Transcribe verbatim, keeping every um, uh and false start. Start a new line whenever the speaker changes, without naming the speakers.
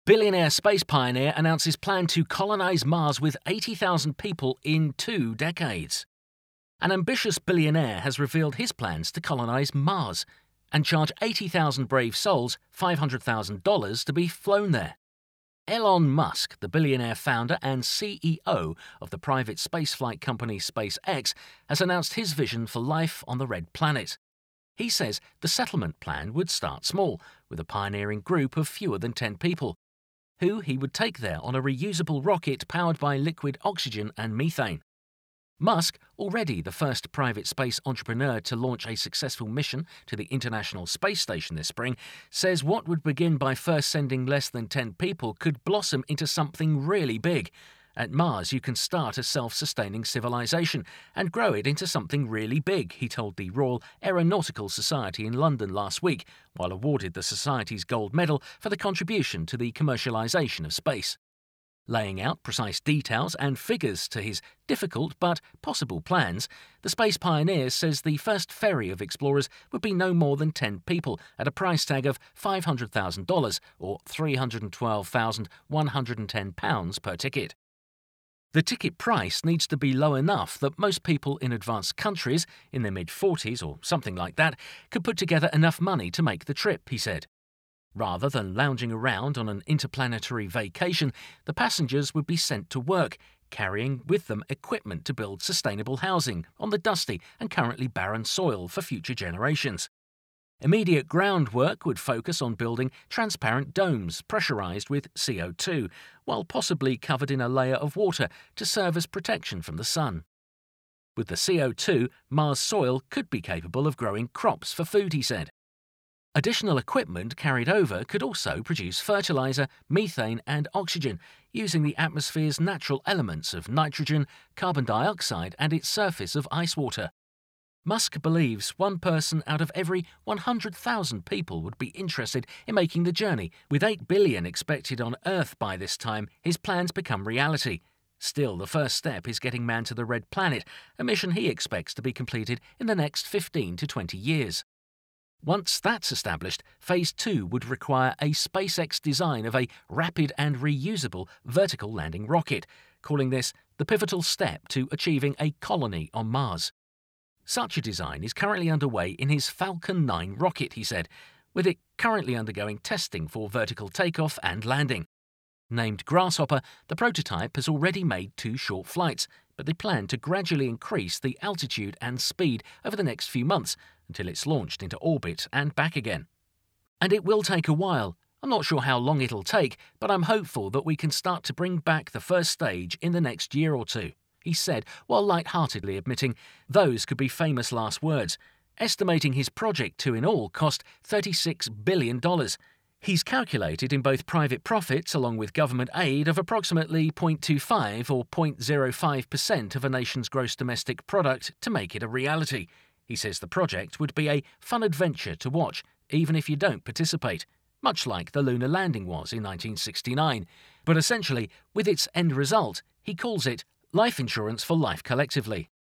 Billionaire space pioneer announces plan to colonize Mars with eighty thousand people in two decades. An ambitious billionaire has revealed his plans to colonize Mars and charge eighty thousand brave souls five hundred thousand dollars to be flown there. Elon Musk, the billionaire founder and C E O of the private spaceflight company SpaceX, has announced his vision for life on the Red Planet. He says the settlement plan would start small, with a pioneering group of fewer than ten people, who he would take there on a reusable rocket powered by liquid oxygen and methane. Musk, already the first private space entrepreneur to launch a successful mission to the International Space Station this spring, says what would begin by first sending less than ten people could blossom into something really big. At Mars, you can start a self-sustaining civilization and grow it into something really big, he told the Royal Aeronautical Society in London last week, while awarded the Society's gold medal for the contribution to the commercialization of space. Laying out precise details and figures to his difficult but possible plans, the space pioneer says the first ferry of explorers would be no more than ten people at a price tag of five hundred thousand dollars or three hundred twelve thousand one hundred ten pounds per ticket. The ticket price needs to be low enough that most people in advanced countries, in their mid-forties or something like that, could put together enough money to make the trip, he said. Rather than lounging around on an interplanetary vacation, the passengers would be sent to work, carrying with them equipment to build sustainable housing on the dusty and currently barren soil for future generations. Immediate groundwork would focus on building transparent domes pressurized with C O two, while possibly covered in a layer of water to serve as protection from the sun. With the C O two, Mars soil could be capable of growing crops for food, he said. Additional equipment carried over could also produce fertilizer, methane and oxygen, using the atmosphere's natural elements of nitrogen, carbon dioxide and its surface of ice water. Musk believes one person out of every one hundred thousand people would be interested in making the journey. With eight billion expected on Earth by this time, his plans become reality. Still, the first step is getting man to the Red Planet, a mission he expects to be completed in the next fifteen to twenty years. Once that's established, Phase two would require a SpaceX design of a rapid and reusable vertical landing rocket, calling this the pivotal step to achieving a colony on Mars. Such a design is currently underway in his Falcon nine rocket, he said, with it currently undergoing testing for vertical takeoff and landing. Named Grasshopper, the prototype has already made two short flights, but they plan to gradually increase the altitude and speed over the next few months until it's launched into orbit and back again. And it will take a while. I'm not sure how long it'll take, but I'm hopeful that we can start to bring back the first stage in the next year or two, he said, while light-heartedly admitting those could be famous last words, estimating his project to in all cost thirty-six billion dollars. He's calculated in both private profits along with government aid of approximately zero point two five or zero point zero five percent of a nation's gross domestic product to make it a reality. He says the project would be a fun adventure to watch, even if you don't participate, much like the lunar landing was in nineteen sixty-nine. But essentially, with its end result, he calls it life insurance for life collectively.